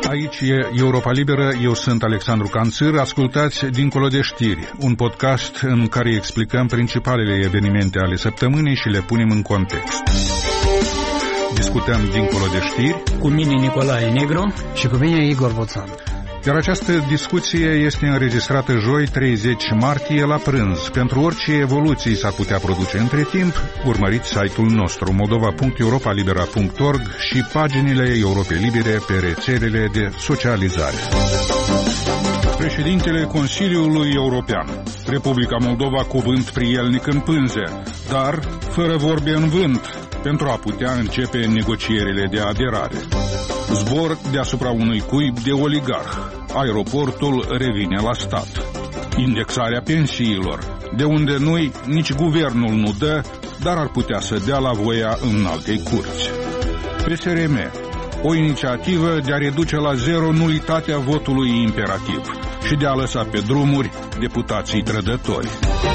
Aici e Europa Liberă, eu sunt Alexandru Canțir, ascultați Dincolo de știri, un podcast în care explicăm principalele evenimente ale săptămânii și le punem în context. Discutăm Dincolo de știri cu mine Nicolae Negru și cu mine Igor Boțan. Iar această discuție este înregistrată joi 30 martie la prânz. Pentru orice evoluții s-ar putea produce între timp, urmăriți site-ul nostru moldova.europalibera.org și paginile Europei Libere pe rețelele de socializare. Președintele Consiliului European. Republica Moldova cuvânt prielnic în pânze, dar fără vorbe în vânt, pentru a putea începe negocierile de aderare. Zbor deasupra unui cuib de oligarh. Aeroportul revine la stat. Indexarea pensiilor, de unde noi nici guvernul nu dă, dar ar putea să dea la voia înaltei curți. PSRM, o inițiativă de a reduce la zero nulitatea votului imperativ și de a lăsa pe drumuri deputații trădători.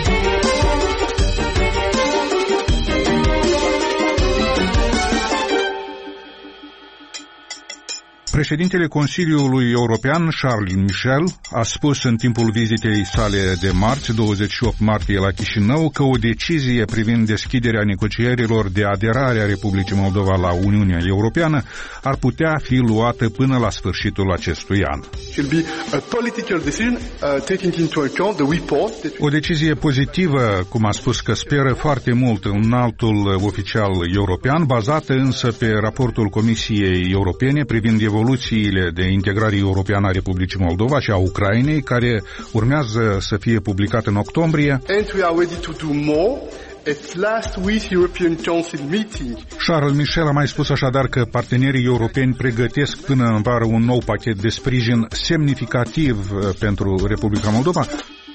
Președintele Consiliului European, Charles Michel, a spus în timpul vizitei sale de marți, 28 martie la Chișinău, că o decizie privind deschiderea negocierilor de aderare a Republicii Moldova la Uniunea Europeană ar putea fi luată până la sfârșitul acestui an. O decizie pozitivă, cum a spus că speră foarte mult un altul oficial european, bazată însă pe raportul Comisiei Europene privind evoluțiile de integrare europeană a Republicii Moldova și a Ucrainei, care urmează să fie publicat în octombrie. Charles Michel a mai spus așadar că partenerii europeni pregătesc până în vară un nou pachet de sprijin semnificativ pentru Republica Moldova.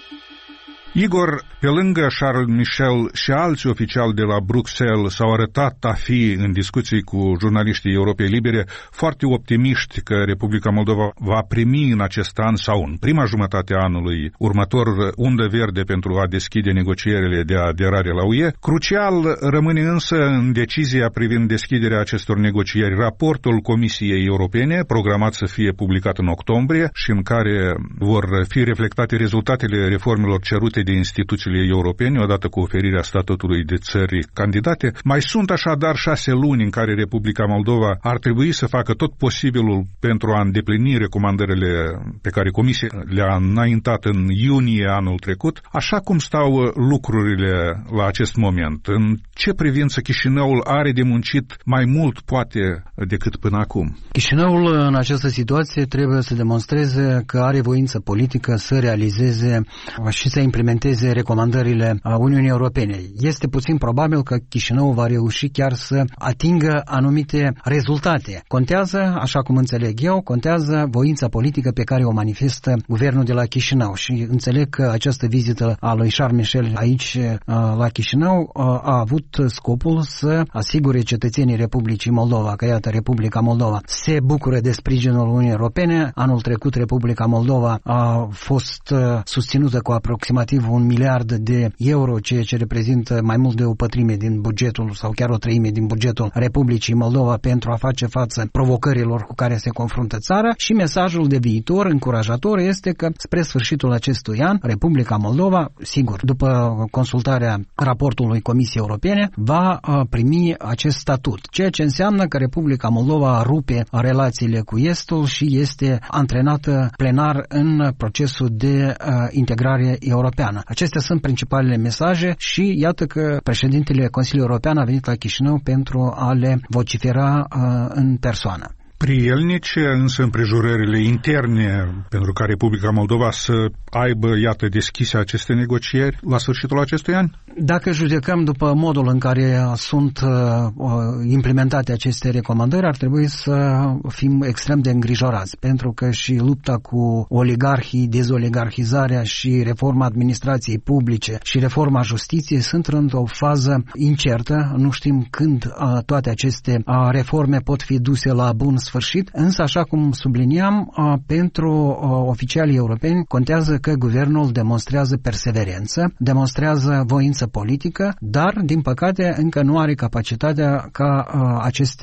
Igor, pe lângă Charles Michel și alți oficiali de la Bruxelles s-au arătat a fi, în discuții cu jurnaliștii Europei Libere, foarte optimiști că Republica Moldova va primi în acest an sau în prima jumătate a anului următor undă verde pentru a deschide negocierile de aderare la UE. Crucial rămâne însă în decizia privind deschiderea acestor negocieri raportul Comisiei Europene, programat să fie publicat în octombrie și în care vor fi reflectate rezultatele reformelor cerute de instituțiile europene, odată cu oferirea statutului de țări candidate. Mai sunt așadar 6 luni în care Republica Moldova ar trebui să facă tot posibilul pentru a îndeplini recomandările pe care Comisia le-a înaintat în iunie anul trecut. Așa cum stau lucrurile la acest moment? În ce privință Chișinăul are de muncit mai mult, poate, decât până acum? Chișinăul, în această situație, trebuie să demonstreze că are voință politică să realizeze și să implementeze recomandările Uniunii Europene. Este puțin probabil că Chișinău va reuși chiar să atingă anumite rezultate. Contează, așa cum înțeleg eu, contează voința politică pe care o manifestă guvernul de la Chișinău și înțeleg că această vizită a lui Charles Michel aici la Chișinău a avut scopul să asigure cetățenii Republicii Moldova, că iată, Republica Moldova se bucură de sprijinul Uniunii Europene. Anul trecut Republica Moldova a fost susținută cu aproximativ 1 miliard de euro, ceea ce reprezintă mai mult de o pătrime din bugetul sau chiar o treime din bugetul Republicii Moldova pentru a face față provocărilor cu care se confruntă țara și mesajul de viitor încurajator este că spre sfârșitul acestui an Republica Moldova, sigur, după consultarea raportului Comisiei Europene, va primi acest statut, ceea ce înseamnă că Republica Moldova rupe relațiile cu Estul și este antrenată plenar în procesul de integrare europeană. Acestea sunt principalele mesaje și iată că președintele Consiliului European a venit la Chișinău pentru a le vocifera în persoană. Prielnice însă împrejurările interne pentru ca Republica Moldova să aibă, iată, deschise aceste negocieri la sfârșitul acestui an? Dacă judecăm după modul în care sunt implementate aceste recomandări, ar trebui să fim extrem de îngrijorați, pentru că și lupta cu oligarhii, dezoligarhizarea și reforma administrației publice și reforma justiției sunt într-o fază incertă. Nu știm când toate aceste reforme pot fi duse la bun sfârșit, însă, așa cum subliniam, pentru oficialii europeni contează că guvernul demonstrează perseverență, demonstrează voință politică, dar, din păcate, încă nu are capacitatea ca aceste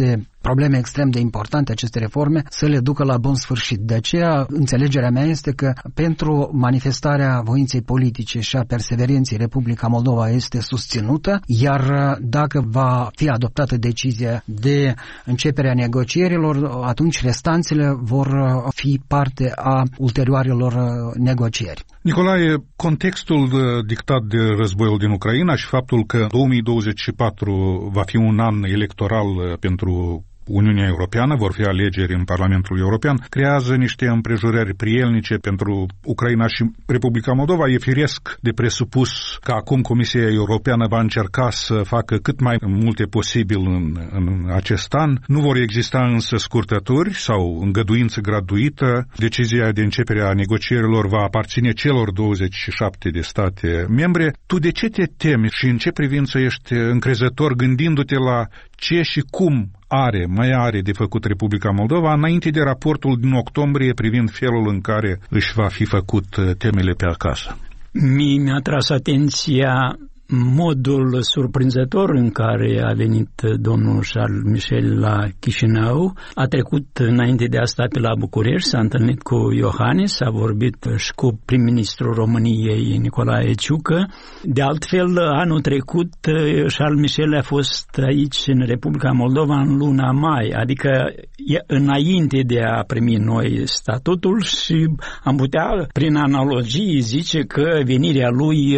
probleme extrem de importante, aceste reforme, să le ducă la bun sfârșit. De aceea, înțelegerea mea este că pentru manifestarea voinței politice și a perseverenței Republica Moldova este susținută, iar dacă va fi adoptată decizia de începerea negocierilor, atunci restanțele vor fi parte a ulterioarelor negocieri. Nicolae, contextul dictat de războiul din Ucraina și faptul că 2024 va fi un an electoral pentru Uniunea Europeană, vor fi alegeri în Parlamentul European, creează niște împrejurări prielnice pentru Ucraina și Republica Moldova. E firesc de presupus că acum Comisia Europeană va încerca să facă cât mai multe posibil în acest an. Nu vor exista însă scurtături sau îngăduință gratuită. Decizia de începere a negocierilor va aparține celor 27 de state membre. Tu de ce te temi și în ce privință ești încrezător gândindu-te la ce și cum mai are de făcut Republica Moldova înainte de raportul din octombrie privind felul în care își va fi făcut temele pe acasă? Mi-a tras atenția modul surprinzător în care a venit domnul Charles Michel la Chișinău. A trecut înainte de asta pe la București, s-a întâlnit cu Iohannis, a vorbit și cu prim-ministrul României Nicolae Ciucă. De altfel, anul trecut Charles Michel a fost aici în Republica Moldova în luna mai, adică înainte de a primi noi statutul, și am putea prin analogii zice că venirea lui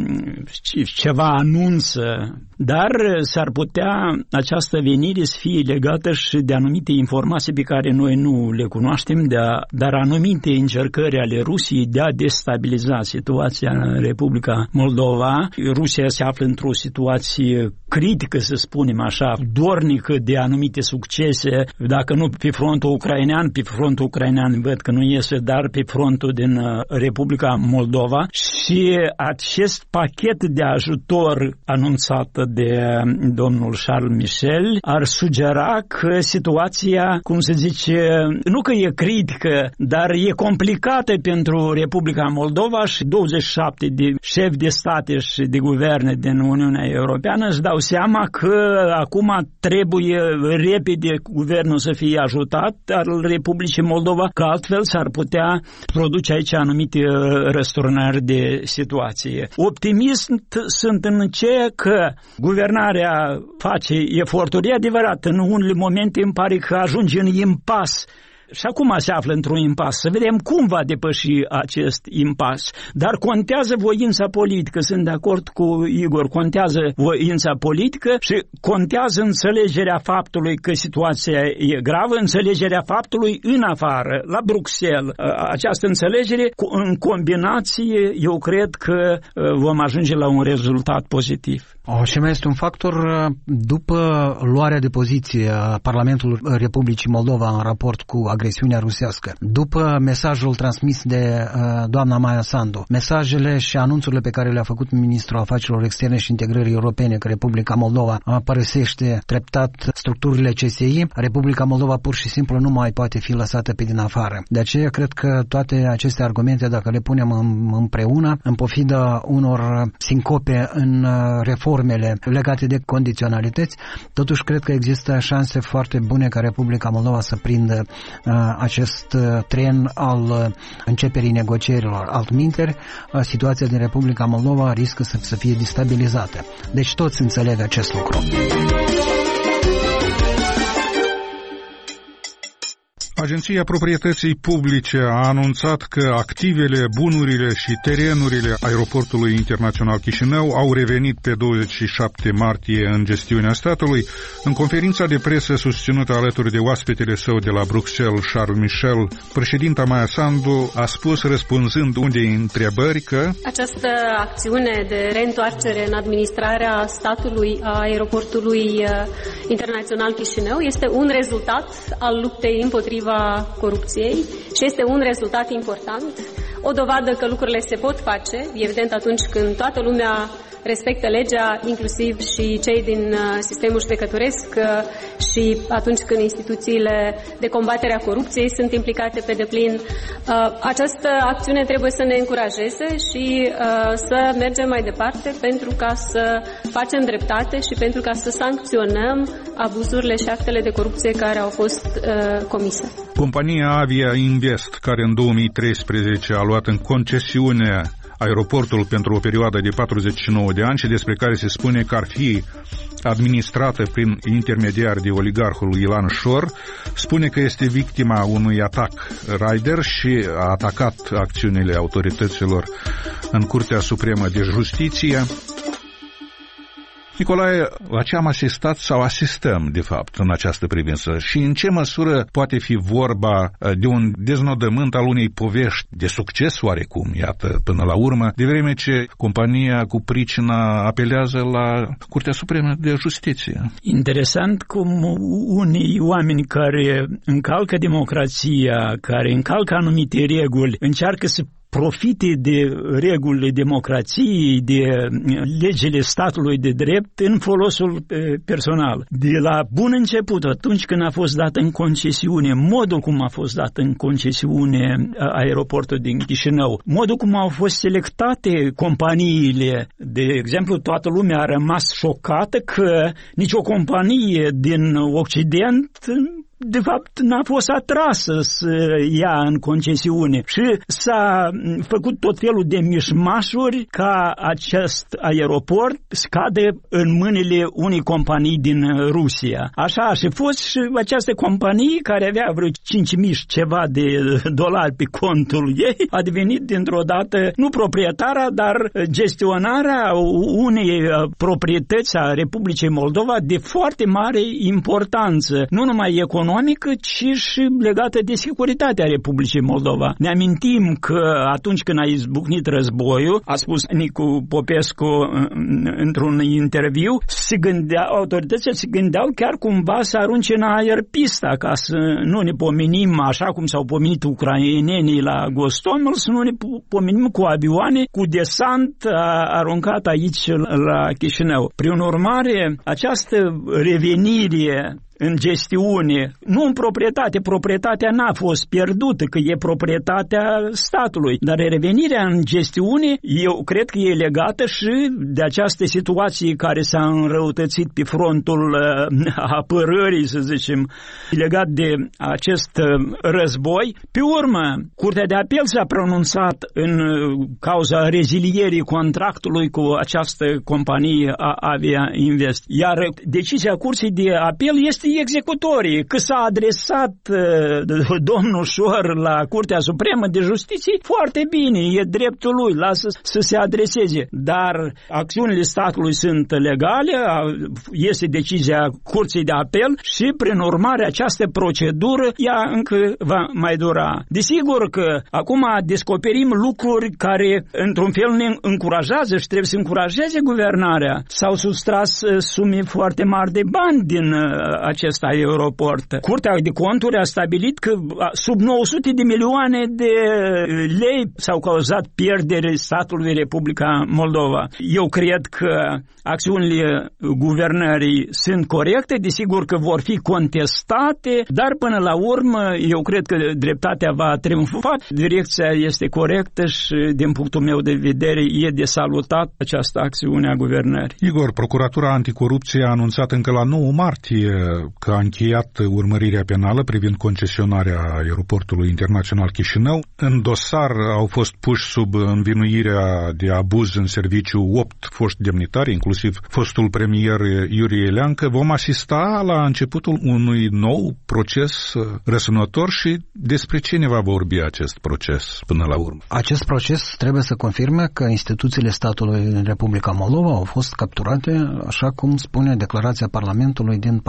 ceva anunță, dar s-ar putea această venire să fie legată și de anumite informații pe care noi nu le cunoaștem, dar anumite încercări ale Rusiei de a destabiliza situația în Republica Moldova. Rusia se află într-o situație critică, să spunem așa, dornică de anumite succese, dacă nu pe frontul ucrainean, văd că nu iese, dar pe frontul din Republica Moldova, și acest pachet de ajutor anunțat de domnul Charles Michel ar sugera că situația, cum se zice, nu că e critică, dar e complicată pentru Republica Moldova, și 27 de șefi de state și de guverne din Uniunea Europeană își dau seama că acum trebuie repede guvernul să fie ajutat al Republicii Moldova, că altfel s-ar putea produce aici anumite răsturnări de situație. Optimist sunt în ce că guvernarea face eforturi. E adevărat, în unele momente îmi pare că ajunge în impas. Și acum se află într-un impas. Să vedem cum va depăși acest impas. Dar contează voința politică. Sunt de acord cu Igor. Contează voința politică și contează înțelegerea faptului că situația e gravă, înțelegerea faptului în afară, la Bruxelles. Această înțelegere, în combinație, eu cred că vom ajunge la un rezultat pozitiv. Și mai este un factor, după luarea de poziție a Parlamentului Republicii Moldova în raport cu agresiunea rusească, după mesajul transmis de doamna Maia Sandu, mesajele și anunțurile pe care le-a făcut ministrul afacerilor externe și integrării europene că Republica Moldova părăsește treptat structurile CSI, Republica Moldova pur și simplu nu mai poate fi lăsată pe din afară. De aceea cred că toate aceste argumente, dacă le punem împreună, în pofida unor sincope în reformele legate de condiționalități, totuși cred că există șanse foarte bune ca Republica Moldova să prindă acest tren al începerii negocierilor. Altminteri, situația din Republica Moldova riscă să fie destabilizată. Deci toți înțeleg acest lucru. Agenția Proprietății Publice a anunțat că activele, bunurile și terenurile aeroportului internațional Chișinău au revenit pe 27 martie în gestiunea statului. În conferința de presă susținută alături de oaspetele său de la Bruxelles, Charles Michel, președinta Maia Sandu a spus, răspunzând unei întrebări, că această acțiune de reîntoarcere în administrarea statului a aeroportului internațional Chișinău este un rezultat al luptei împotriva corupției și este un rezultat important, o dovadă că lucrurile se pot face, evident atunci când toată lumea respectă legea, inclusiv și cei din sistemul judecătoresc și atunci când instituțiile de combatere a corupției sunt implicate pe deplin. Această acțiune trebuie să ne încurajeze și să mergem mai departe pentru ca să facem dreptate și pentru ca să sancționăm abuzurile și actele de corupție care au fost comise. Compania Avia Invest, care în 2013 a luat în concesiune aeroportul pentru o perioadă de 49 de ani și despre care se spune că ar fi administrată prin intermediari de oligarhul Ilan Șor, spune că este victima unui atac Raider și a atacat acțiunile autorităților în Curtea Supremă de Justiție. Nicolae, la ce am asistat sau asistăm, de fapt, în această privință și în ce măsură poate fi vorba de un deznodământ al unei povești de succes oarecum, iată, până la urmă, de vreme ce compania cu pricina apelează la Curtea Supremă de Justiție. Interesant cum unii oameni care încalcă democrația, care încalcă anumite reguli, încearcă să profite de regulile democrației, de legile statului de drept în folosul personal. De la bun început, atunci când a fost dat în concesiune, modul cum a fost dat în concesiune aeroportul din Chișinău, modul cum au fost selectate companiile, de exemplu, toată lumea a rămas șocată că nicio companie din Occident de fapt n-a fost atrasă să ia în concesiune și s-a făcut tot felul de mișmașuri ca acest aeroport scade în mâinile unei companii din Rusia. Așa a și fost și această companie care avea vreo 5.000 ceva de dolari pe contul ei a devenit dintr-o dată nu proprietara, dar gestionarea unei proprietăți a Republicii Moldova de foarte mare importanță, nu numai economică, ci și legată de securitatea Republicii Moldova. Ne amintim că atunci când a izbucnit războiul, a spus Nicu Popescu într-un interviu, autoritățile se gândeau chiar cumva să arunce în aer pista, ca să nu ne pomenim așa cum s-au pomenit ucrainenii la Gostomel, să nu ne pomenim cu avioane, cu desant aruncat aici la Chișinău. Prin urmare, această revenire în gestiune, nu în proprietate. Proprietatea n-a fost pierdută, că e proprietatea statului, dar revenirea în gestiune, eu cred că e legată și de această situație care s-a înrăutățit pe frontul apărării, să zicem, legat de acest război. Pe urmă, Curtea de Apel s-a pronunțat în cauza rezilierii contractului cu această companie Avia Invest, iar decizia Curții de Apel este executorie, că s-a adresat domnul Șor la Curtea Supremă de Justiție, foarte bine, e dreptul lui, lasă să se adreseze, dar acțiunile statului sunt legale, este decizia Curții de Apel și, prin urmare, această procedură, ea încă va mai dura. Desigur că acum descoperim lucruri care, într-un fel, ne încurajează și trebuie să încurajeze guvernarea. S-au sustras sume foarte mari de bani din acest aeroport. Curtea de Conturi a stabilit că sub 900 de milioane de lei s-au cauzat pierderi statului Republica Moldova. Eu cred că acțiunile guvernării sunt corecte, desigur că vor fi contestate, dar până la urmă eu cred că dreptatea va triumfa. Direcția este corectă și din punctul meu de vedere e de salutat această acțiune a guvernării. Igor, Procuratura Anticorupție a anunțat încă la 9 martie că a încheiat urmărirea penală privind concesionarea aeroportului internațional Chișinău. În dosar au fost puși sub învinuirea de abuz în serviciu 8 foști demnitari, inclusiv fostul premier Iurie Leancă. Vom asista la începutul unui nou proces răsunător și despre ce ne va vorbi acest proces până la urmă? Acest proces trebuie să confirme că instituțiile statului din Republica Moldova au fost capturate, așa cum spune declarația Parlamentului din 14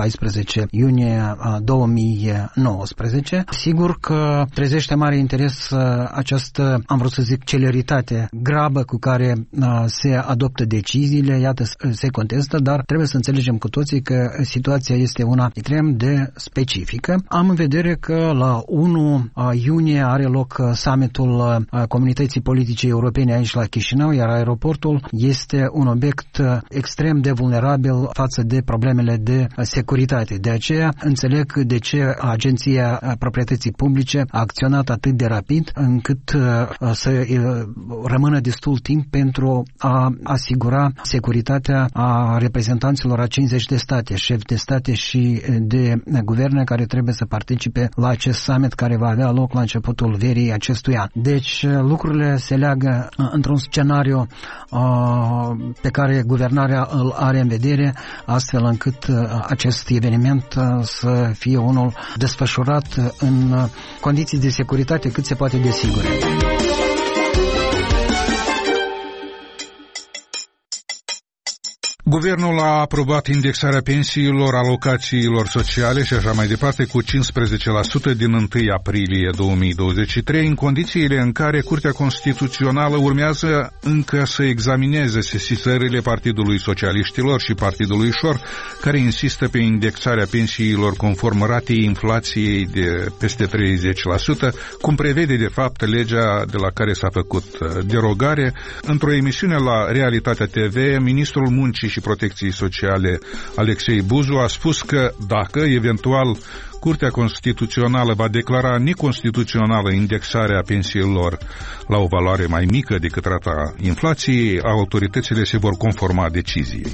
15 iunie 2019. Sigur că trezește mare interes această, am vrut să zic, celeritate, grabă cu care se adoptă deciziile, iată, se contestă, dar trebuie să înțelegem cu toții că situația este una extrem de specifică. Am în vedere că la 1 iunie are loc summitul Comunității Politice Europene aici la Chișinău, iar aeroportul este un obiect extrem de vulnerabil față de problemele de securitate. De aceea înțeleg de ce Agenția Proprietății Publice a acționat atât de rapid încât să rămână destul timp pentru a asigura securitatea a reprezentanților a 50 de state, șefi de state și de guverne care trebuie să participe la acest summit care va avea loc la începutul verii acestui an. Deci lucrurile se leagă într-un scenariu pe care guvernarea îl are în vedere, astfel încât acest eveniment să fie unul desfășurat în condiții de securitate cât se poate de sigure. Guvernul a aprobat indexarea pensiilor, alocațiilor sociale și așa mai departe cu 15% din 1 aprilie 2023, în condițiile în care Curtea Constituțională urmează încă să examineze sesizările Partidului Socialiștilor și Partidului Șor, care insistă pe indexarea pensiilor conform ratei inflației de peste 30%, cum prevede de fapt legea de la care s-a făcut derogare. Într-o emisiune la Realitatea TV, ministrul Muncii și Protecției Sociale Alexei Buzu a spus că dacă, eventual, Curtea Constituțională va declara neconstituțională indexarea pensiilor la o valoare mai mică decât rata inflației, autoritățile se vor conforma deciziei.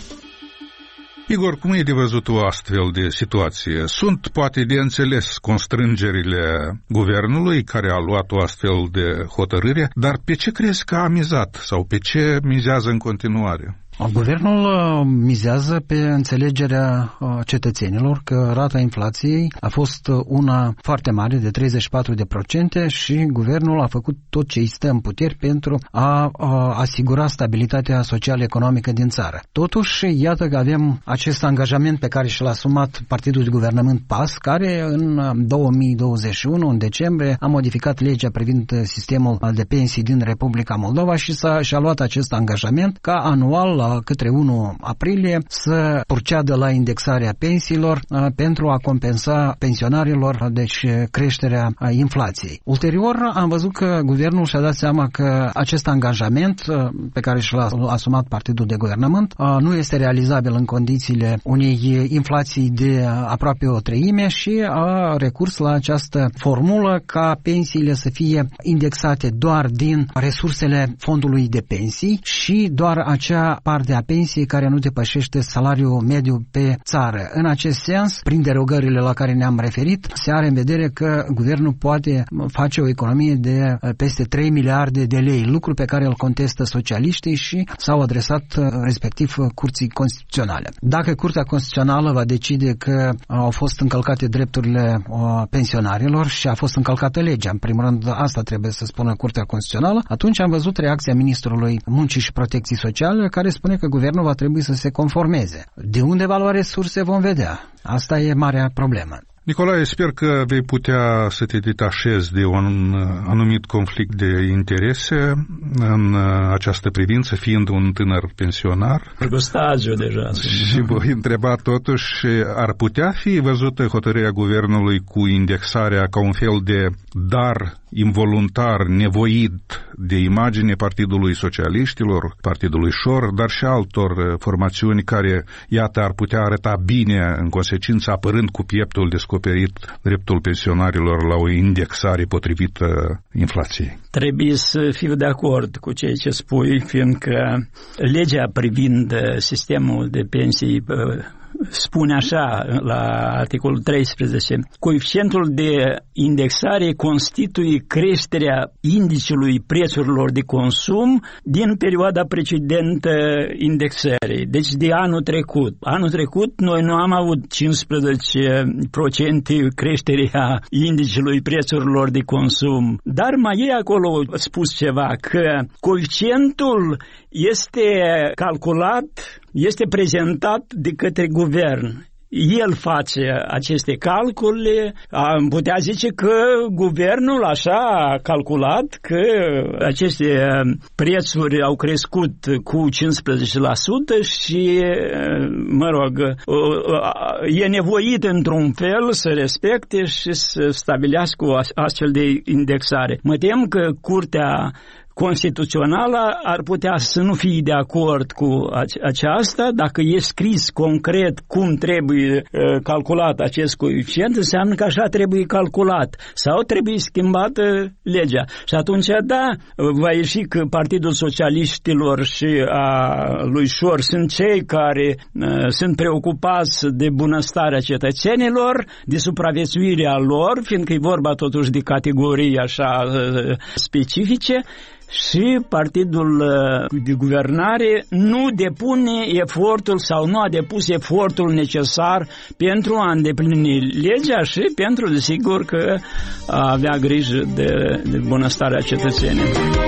Igor, cum e de văzut o astfel de situație? Sunt poate de înțeles constrângerile guvernului care a luat o astfel de hotărâre, dar pe ce crezi că a mizat sau pe ce mizează în continuare? Guvernul mizează pe înțelegerea cetățenilor că rata inflației a fost una foarte mare, de 34%, și guvernul a făcut tot ce îi stă în puteri pentru a asigura stabilitatea social-economică din țară. Totuși, iată că avem acest angajament pe care și l-a asumat Partidul de Guvernământ PAS, care în 2021, în decembrie, a modificat legea privind sistemul de pensii din Republica Moldova și și-a luat acest angajament ca anual, către 1 aprilie, să proceadă la indexarea pensiilor pentru a compensa pensionarilor, deci creșterea inflației. Ulterior am văzut că guvernul și-a dat seama că acest angajament pe care și-l-a asumat Partidul de Guvernământ nu este realizabil în condițiile unei inflații de aproape o treime și a recurs la această formulă ca pensiile să fie indexate doar din resursele fondului de pensii și doar acea parte a pensiei care nu depășește salariul mediu pe țară. În acest sens, prin derogările la care ne-am referit, se are în vedere că guvernul poate face o economie de peste 3 miliarde de lei, lucru pe care îl contestă socialiștii și s-au adresat respectiv Curții Constituționale. Dacă Curtea Constituțională va decide că au fost încălcate drepturile pensionarilor și a fost încălcată legea, în primul rând asta trebuie să spună Curtea Constituțională, atunci am văzut reacția Ministrului Muncii și Protecției Sociale, care spune că guvernul va trebui să se conformeze. De unde va lua resurse vom vedea. Asta e marea problemă. Nicolae, sper că vei putea să te detașezi de un anumit conflict de interese în această privință, fiind un tânăr pensionar. Stagiu deja. Și voi întreba totuși, ar putea fi văzută hotărârea guvernului cu indexarea ca un fel de dar involuntar, nevoit de imagine Partidului Socialiștilor, Partidului Șor, dar și altor formațiuni care, iată, ar putea arăta bine, în consecință, apărând cu pieptul descoperit dreptul pensionarilor la o indexare potrivită inflației? Trebuie să fiu de acord cu ceea ce spui, fiindcă legea privind sistemul de pensii spune așa la articolul 13: coeficientul de indexare constituie creșterea indicului prețurilor de consum din perioada precedentă indexării, deci de anul trecut. Anul trecut noi nu am avut 15% creștere a indicului prețurilor de consum, dar mai e acolo spus ceva, că coeficientul este calculat, este prezentat de către guvern. el face aceste calcule, am putea zice că guvernul așa a calculat că aceste prețuri au crescut cu 15% și, mă rog, e nevoit într-un fel să respecte și să stabilească o astfel de indexare. Mă tem că Curtea Constituțională ar putea să nu fie de acord cu aceasta. Dacă e scris concret cum trebuie calculat acest coeficient, înseamnă că așa trebuie calculat sau trebuie schimbată legea. Și atunci, da, va ieși că Partidul Socialiștilor și a lui Șor sunt cei care sunt preocupați de bunăstarea cetățenilor, de supraviețuirea lor, fiindcă e vorba totuși de categorii așa specifice, și partidul de guvernare nu depune efortul sau nu a depus efortul necesar pentru a îndeplini legea și pentru, desigur, că a avea grijă de bunăstarea cetățenilor.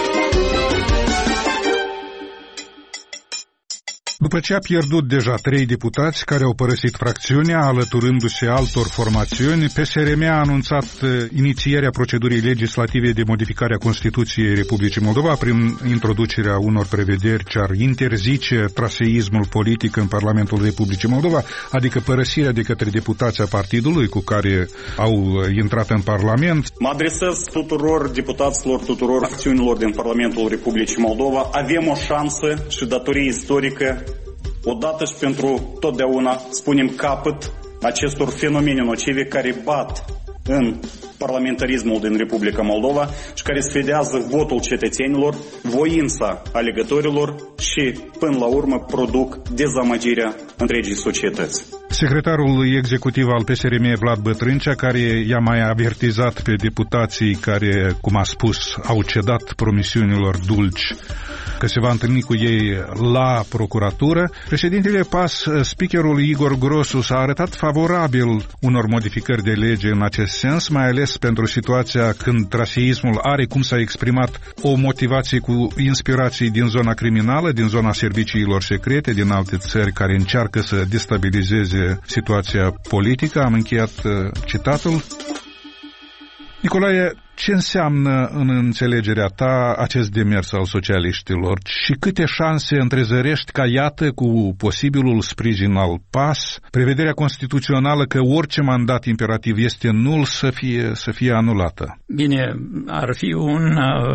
După ce a pierdut deja 3 deputați care au părăsit fracțiunea, alăturându-se altor formațiuni, PSRM a anunțat inițierea procedurii legislative de modificare a Constituției Republicii Moldova prin introducerea unor prevederi ce ar interzice traseismul politic în Parlamentul Republicii Moldova, adică părăsirea de către deputații a partidului cu care au intrat în Parlament. Mă adresez tuturor deputaților, tuturor fracțiunilor din Parlamentul Republicii Moldova. Avem o șansă și datorie istorică odată și pentru totdeauna spunem capăt acestor fenomene nocive care bat în parlamentarismul din Republica Moldova și care sfidează votul cetățenilor, voința alegătorilor și, până la urmă, produc dezamăgirea întregii societăți. Secretarul executiv al PSRM, Vlad Bătrâncea, care i-a mai avertizat pe deputații care, cum a spus, au cedat promisiunilor dulci că se va întâlni cu ei la procuratură. Președintele PAS, speakerul Igor Grosu, s-a arătat favorabil unor modificări de lege în acest sens, mai ales pentru situația când traseismul are, cum s-a exprimat, o motivație cu inspirații din zona criminală, din zona serviciilor secrete, din alte țări care încearcă să destabilizeze situația politică. Am încheiat citatul. Nicolae, ce înseamnă în înțelegerea ta acest demers al socialiștilor și câte șanse întrezărești ca, iată, cu posibilul sprijin al PAS, prevederea constituțională că orice mandat imperativ este nul să fie anulată? Bine, ar fi un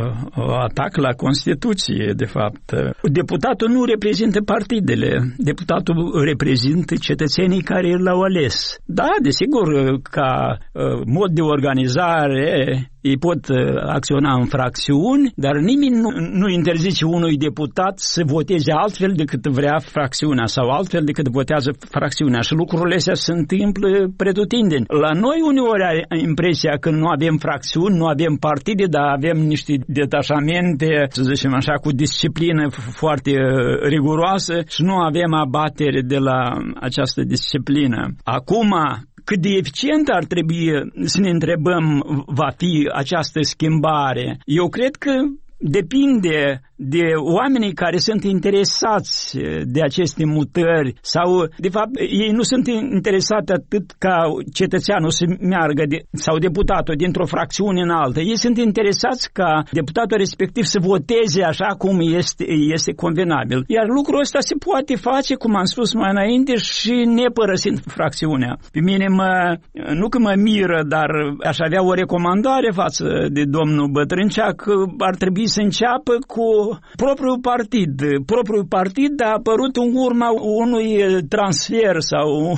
atac la Constituție, de fapt. Deputatul nu reprezintă partidele, deputatul reprezintă cetățenii care l-au ales. Da, desigur, ca mod de organizare ei pot acționa în fracțiuni, dar nimeni nu interzice unui deputat să voteze altfel decât vrea fracțiunea sau altfel decât votează fracțiunea și lucrurile astea se întâmplă pretutindeni. La noi uneori are impresia că nu avem fracțiuni, nu avem partide, dar avem niște detașamente, să zicem așa, cu disciplină foarte riguroasă și nu avem abatere de la această disciplină. Acum, cât de eficient ar trebui să ne întrebăm va fi această schimbare? Eu cred că depinde de oamenii care sunt interesați de aceste mutări sau, de fapt, ei nu sunt interesați atât ca cetățeanul să meargă sau deputatul dintr-o fracțiune în altă. Ei sunt interesați ca deputatul respectiv să voteze așa cum este convenabil. Iar lucrul ăsta se poate face, cum am spus mai înainte, și nepărăsind fracțiunea. Pe mine nu că mă miră, dar aș avea o recomandare față de domnul Bătrâncea că ar trebui să înceapă cu propriul partid. Propriul partid a apărut în urma unui transfer sau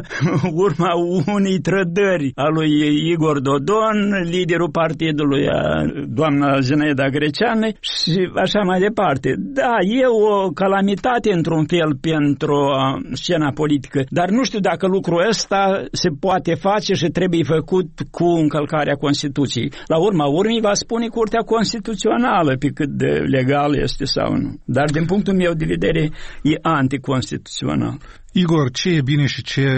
urma unei trădări a lui Igor Dodon, liderul partidului, doamna Zinaida Greceană și așa mai departe. Da, e o calamitate într-un fel pentru scena politică, dar nu știu dacă lucrul ăsta se poate face și trebuie făcut cu încălcarea Constituției. La urma urmei va spune Curtea Constituțională pe cât de legal este sau nu. Dar din punctul meu de vedere e anticonstituțional. Igor, ce e bine și ce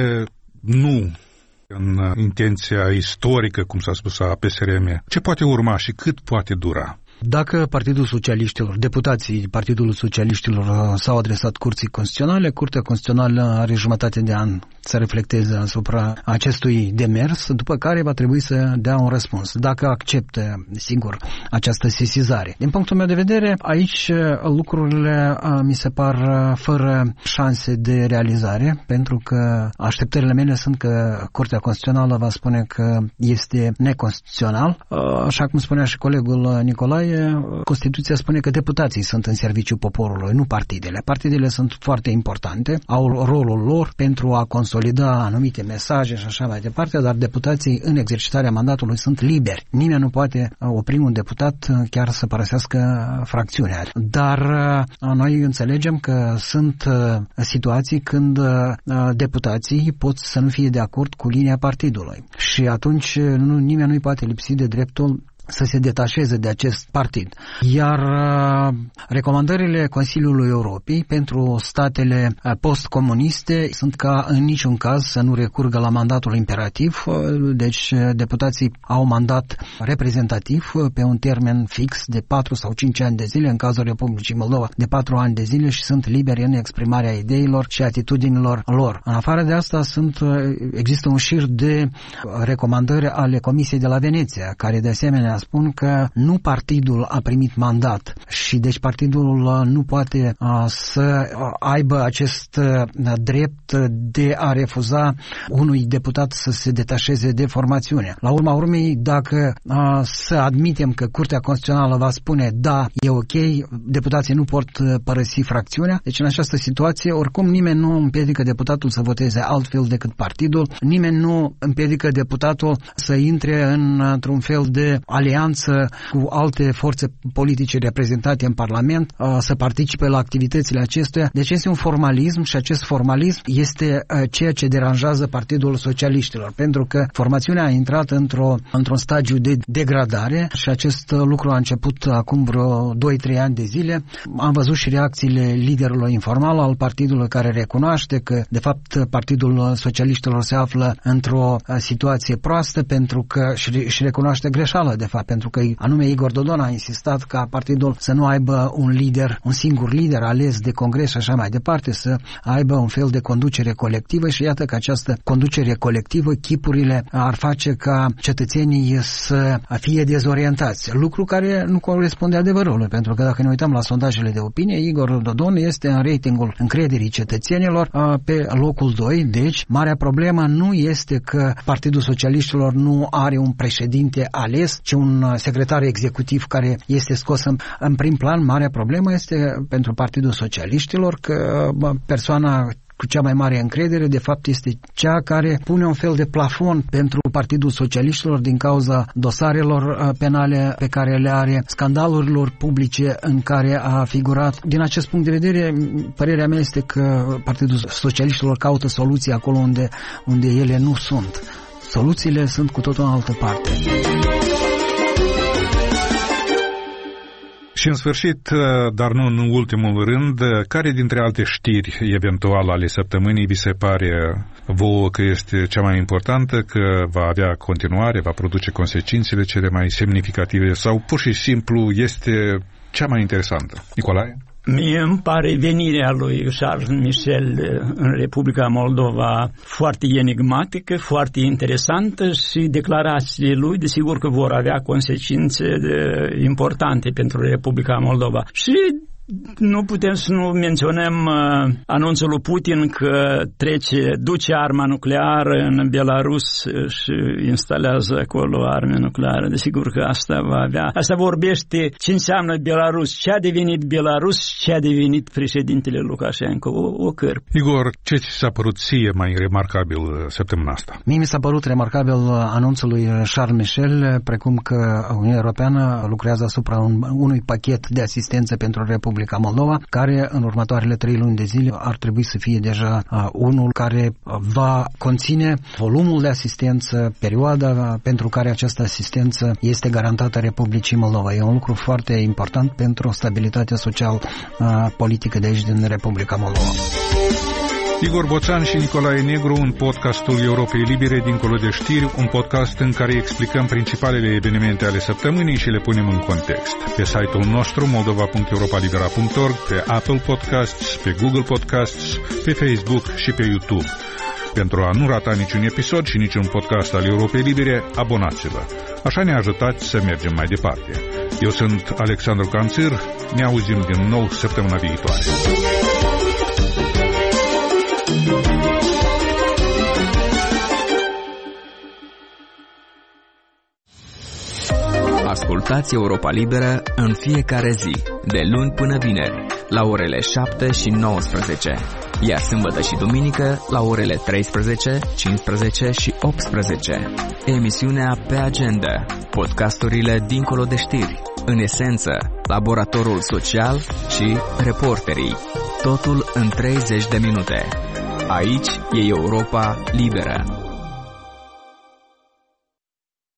nu în intenția istorică, cum s-a spus, a PSRM? Ce poate urma și cât poate dura? Dacă Partidul Socialiștilor, deputații Partidului Socialiștilor s-au adresat Curții Constituționale, Curtea Constituțională are jumătate de an să reflecteze asupra acestui demers, după care va trebui să dea un răspuns. Dacă acceptă, sigur, această sesizare. Din punctul meu de vedere, aici lucrurile mi se par fără șanse de realizare, pentru că așteptările mele sunt că Curtea Constituțională va spune că este neconstituțional. Așa cum spunea și colegul Nicolae, Constituția spune că deputații sunt în serviciul poporului, nu partidele. Partidele sunt foarte importante, au rolul lor pentru a consolida anumite mesaje și așa mai departe, dar deputații în exercitarea mandatului sunt liberi. Nimeni nu poate opri un deputat chiar să părăsească fracțiunea. Dar noi înțelegem că sunt situații când deputații pot să nu fie de acord cu linia partidului. Și atunci nimeni nu-i poate lipsi de dreptul să se detașeze de acest partid. Iar recomandările Consiliului Europei pentru statele postcomuniste sunt ca în niciun caz să nu recurgă la mandatul imperativ, deci deputații au mandat reprezentativ pe un termen fix de 4 sau 5 ani de zile, în cazul Republicii Moldova de 4 ani de zile și sunt liberi în exprimarea ideilor și atitudinilor lor. În afară de asta există un șir de recomandări ale Comisiei de la Veneția, care de asemenea spun că nu partidul a primit mandat și deci partidul nu poate să aibă acest drept de a refuza unui deputat să se detașeze de formațiune. La urma urmei, dacă să admitem că Curtea Constituțională va spune da, e ok, deputații nu pot părăsi fracțiunea, deci în această situație oricum nimeni nu împiedică deputatul să voteze altfel decât partidul, nimeni nu împiedică deputatul să intre într-un fel de alianță cu alte forțe politice reprezentate în Parlament, să participe la activitățile acestuia. Deci este un formalism și acest formalism este ceea ce deranjează Partidul Socialiștilor, pentru că formațiunea a intrat într-un stagiu de degradare și acest lucru a început acum vreo 2-3 ani de zile. Am văzut și reacțiile liderului informal al partidului care recunoaște că de fapt Partidul Socialiștilor se află într-o situație proastă pentru că și recunoaște greșeala de fapt, pentru că anume Igor Dodon a insistat ca partidul să nu aibă un singur lider ales de congres și așa mai departe, să aibă un fel de conducere colectivă și iată că această conducere colectivă, chipurile ar face ca cetățenii să fie dezorientați, lucru care nu corespunde adevărului, pentru că dacă ne uităm la sondajele de opinie, Igor Dodon este în ratingul încrederii cetățenilor pe locul 2, deci marea problemă nu este că Partidul Socialiștilor nu are un președinte ales, ci un secretar executiv care este scos în prim plan. Marea problemă este pentru Partidul Socialiștilor că persoana cu cea mai mare încredere, de fapt, este cea care pune un fel de plafon pentru Partidul Socialiștilor din cauza dosarelor penale pe care le are, scandalurilor publice în care a figurat. Din acest punct de vedere, părerea mea este că Partidul Socialiștilor caută soluții acolo unde ele nu sunt. Soluțiile sunt cu totul în altă parte. Și în sfârșit, dar nu în ultimul rând, care dintre alte știri eventual ale săptămânii vi se pare vouă că este cea mai importantă, că va avea continuare, va produce consecințele cele mai semnificative sau pur și simplu este cea mai interesantă? Nicolae? Mie îmi pare venirea lui Charles Michel în Republica Moldova foarte enigmatică, foarte interesantă și declarațiile lui, desigur că vor avea consecințe importante pentru Republica Moldova. Și nu putem să nu menționăm anunțul lui Putin că duce arma nucleară în Belarus și instalează acolo arme nucleare. Desigur că asta vorbește ce înseamnă Belarus, ce a devenit Belarus, ce a devenit președintele Lukashenko, o cărp. Igor, ce ți s-a părut ție mai remarcabil săptămâna asta? Mie mi s-a părut remarcabil anunțul lui Charles Michel, precum că Uniunea Europeană lucrează asupra unui pachet de asistență pentru Republica Moldova, care în următoarele 3 luni de zile ar trebui să fie deja unul care va conține volumul de asistență, perioada pentru care această asistență este garantată Republicii Moldova. E un lucru foarte important pentru stabilitatea social-politică de aici din Republica Moldova. Igor Boțan și Nicolae Negru în podcastul Europei Libere Dincolo de știri, un podcast în care explicăm principalele evenimente ale săptămânii și le punem în context. Pe site-ul nostru moldova.europalibera.org, pe Apple Podcasts, pe Google Podcasts, pe Facebook și pe YouTube. Pentru a nu rata niciun episod și niciun podcast al Europei Libere, abonați-vă. Așa ne ajutați să mergem mai departe. Eu sunt Alexandru Canțir, ne auzim din nou săptămâna viitoare. Ascultați Europa Liberă în fiecare zi, de luni până vineri, la orele 7 și 19, iar sâmbătă și duminică la orele 13, 15 și 18. Emisiunea Pe Agenda, podcasturile dincolo de știri, în esență, laboratorul social și reporterii. Totul în 30 de minute. Aici e Europa Liberă.